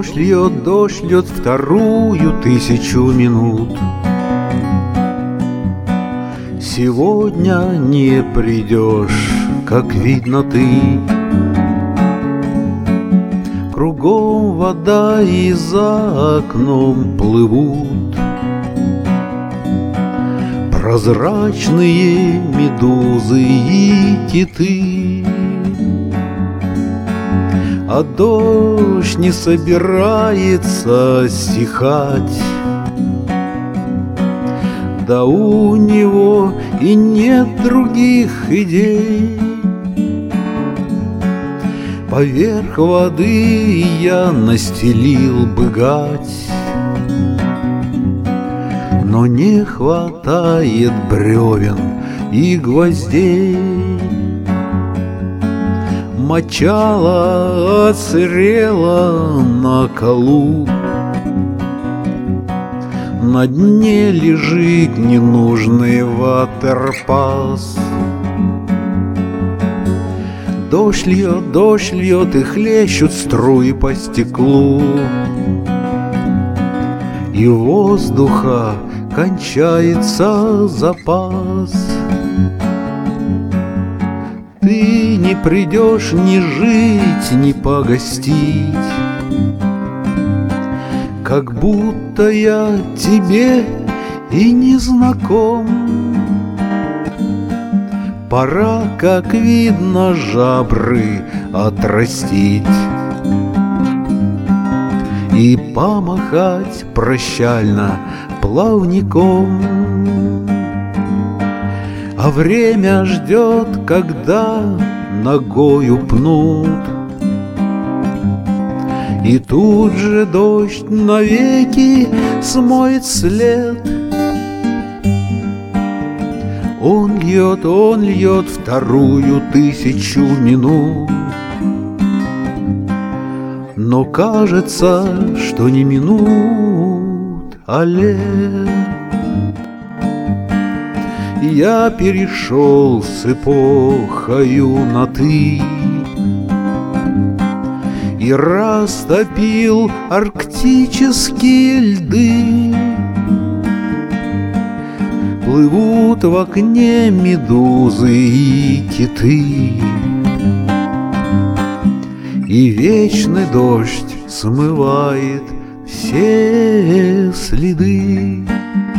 дождь льет вторую 1000 минут. Сегодня не придешь, как видно ты. Кругом вода и за окном плывут прозрачные медузы и киты. А дождь не собирается стихать, да у него и нет других идей. Поверх воды я настелил бы гать, но не хватает бревен и гвоздей. Мочало отсырело на колу, на дне лежит ненужный ватерпас. Дождь льет и хлещут струи по стеклу, и воздуха кончается запас. Ты не придешь ни жить, ни погостить, как будто я тебе и не знаком. Пора, как видно, жабры отрастить и помахать прощально плавником. А время ждет, когда ногою пнут, и тут же дождь навеки смоет след. Он льет вторую 1000 минут, но кажется, что не минут, а лет. Я перешел с эпохою на «ты» и растопил арктические льды. Плывут в окне медузы и киты, и вечный дождь смывает все следы.